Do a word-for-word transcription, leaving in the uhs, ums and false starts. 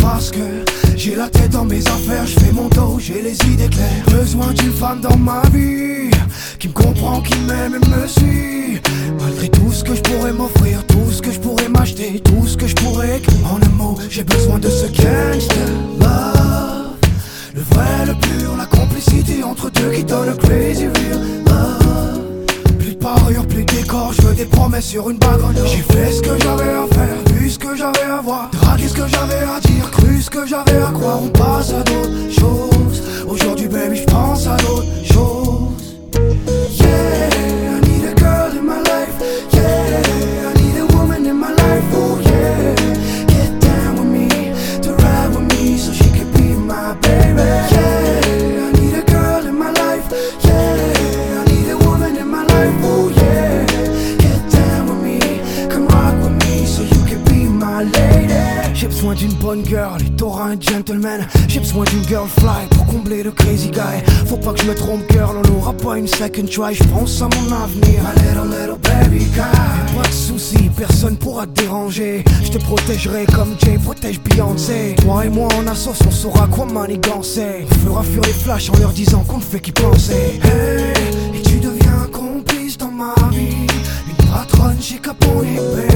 parce que j'ai la tête dans mes affaires, je fais mon dos, j'ai les idées claires. Besoin d'une femme dans ma vie qui me comprend, qui m'aime et me suit. Malgré tout ce que je pourrais m'offrir, tout ce que je pourrais m'acheter, tout ce que je pourrais écrire. En un mot, j'ai besoin de ce gangsta love, le vrai, le pur, la complicité entre deux qui donne le crazy real love. Plus de parure, plus de décor, je veux des promesses sur une bague en or. J'ai fait ce que j'avais à faire, vu ce que j'avais à voir, dragué ce que j'avais à dire, cru ce que j'avais à croire. On passe à d'autres choses, aujourd'hui baby je pense à d'autres choses. Yeah, I need a girl in my life, yeah, I need a woman in my life, oh yeah. Get down with me, to ride with me, so she can be my baby. Yeah, I need a girl in my life, yeah, I need a woman in my life, oh yeah. Get down with me, come rock with me, so you can be my lady. J'ai besoin d'une bonne girl et t'auras un gentleman. J'ai besoin d'une girl fly pour combler le crazy guy. Faut pas que je me trompe girl, on n'aura pas une second try. Je pense à mon avenir, my little little baby guy. Pas de soucis, personne pourra te déranger. Je te protégerai comme Jay protège Beyoncé. Toi et moi en assos, on saura quoi manigancer. On fera fuir les flashs en leur disant qu'on ne fait qu'y penser. Hey, et tu deviens complice dans ma vie, une patronne chez Capone, baby.